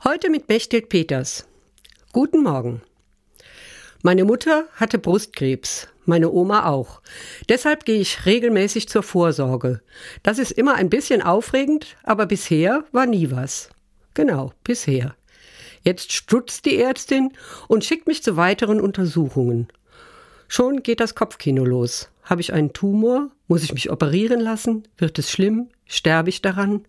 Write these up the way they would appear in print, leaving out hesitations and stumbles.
Heute mit Mechthild Peters. Guten Morgen. Meine Mutter hatte Brustkrebs, meine Oma auch. Deshalb gehe ich regelmäßig zur Vorsorge. Das ist immer ein bisschen aufregend, aber bisher war nie was. Genau, bisher. Jetzt stutzt die Ärztin und schickt mich zu weiteren Untersuchungen. Schon geht das Kopfkino los. Habe ich einen Tumor? Muss ich mich operieren lassen? Wird es schlimm? Sterbe ich daran?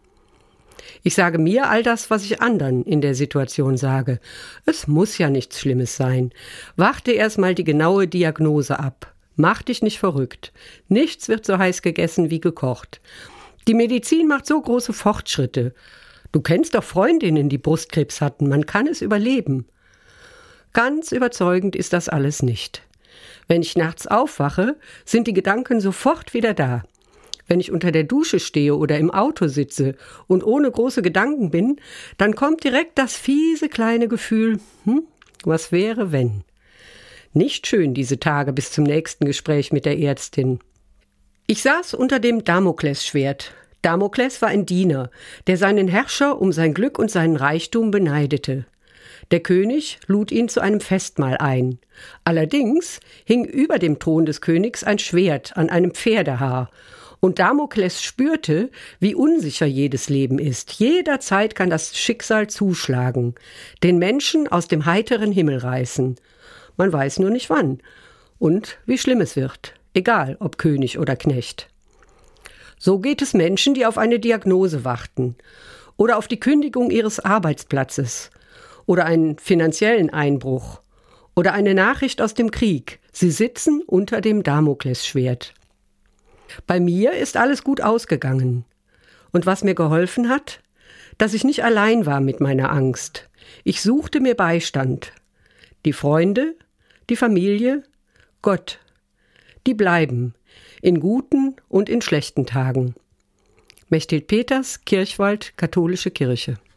Ich sage mir all das, was ich anderen in der Situation sage. Es muss ja nichts Schlimmes sein. Warte erst mal die genaue Diagnose ab. Mach dich nicht verrückt. Nichts wird so heiß gegessen wie gekocht. Die Medizin macht so große Fortschritte. Du kennst doch Freundinnen, die Brustkrebs hatten. Man kann es überleben. Ganz überzeugend ist das alles nicht. Wenn ich nachts aufwache, sind die Gedanken sofort wieder da. Wenn ich unter der Dusche stehe oder im Auto sitze und ohne große Gedanken bin, dann kommt direkt das fiese kleine Gefühl, was wäre, wenn? Nicht schön diese Tage bis zum nächsten Gespräch mit der Ärztin. Ich saß unter dem Damoklesschwert. Damokles war ein Diener, der seinen Herrscher um sein Glück und seinen Reichtum beneidete. Der König lud ihn zu einem Festmahl ein. Allerdings hing über dem Thron des Königs ein Schwert an einem Pferdehaar. Und Damokles spürte, wie unsicher jedes Leben ist. Jederzeit kann das Schicksal zuschlagen, den Menschen aus dem heiteren Himmel reißen. Man weiß nur nicht wann und wie schlimm es wird, egal ob König oder Knecht. So geht es Menschen, die auf eine Diagnose warten oder auf die Kündigung ihres Arbeitsplatzes oder einen finanziellen Einbruch oder eine Nachricht aus dem Krieg. Sie sitzen unter dem Damoklesschwert. Bei mir ist alles gut ausgegangen. Und was mir geholfen hat? Dass ich nicht allein war mit meiner Angst. Ich suchte mir Beistand. Die Freunde, die Familie, Gott. Die bleiben, in guten und in schlechten Tagen. Mechthild Peters, Kirchwald, Katholische Kirche.